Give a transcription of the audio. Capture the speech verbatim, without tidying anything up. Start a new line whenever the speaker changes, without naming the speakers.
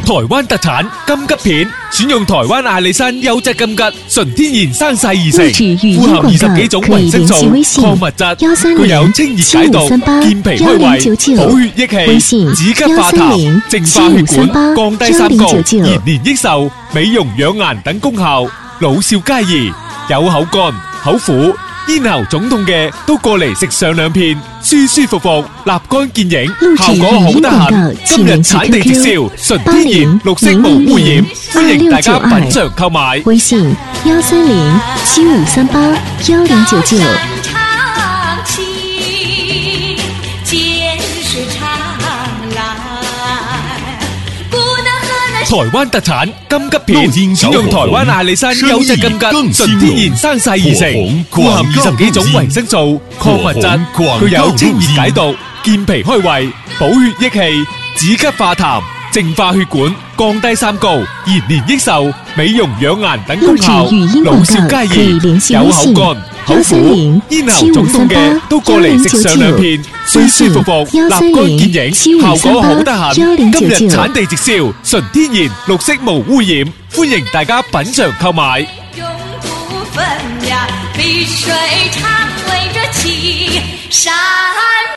台灣特產金桔片，選用台灣阿里山優質金桔，純天然生曬而成，富含二十幾種維生素、礦物質，具有清熱解毒、健脾開胃、補血益氣、止咳化痰、淨化血管、降低三高、延年益壽、美容養顏等功效，老少皆宜。有口乾、口苦、咽喉腫痛嘅都過嚟食上兩片，舒舒服服、立竿見影，效果好得很。今日產地直銷，純天然、綠色無污染，歡迎大家品嘗購買。
微信幺三零七五三八幺零九九。
台灣特產金桔片，選用台灣阿里山優質金桔，純天然生曬而成，富含二十幾種維生素、礦物質，具有清熱解毒、健脾開胃、補血益氣、止咳化痰、淨化血管、降低三高、延年益壽、美容養顏等功效，老少皆宜。有口乾、口苦、咽喉腫痛嘅都過嚟食上兩片，舒舒服服、立竿見影，效果好得很。今日產地直銷，純天然、綠色無污染，歡迎大家品嘗購買。
永不分呀，碧水常圍着青山。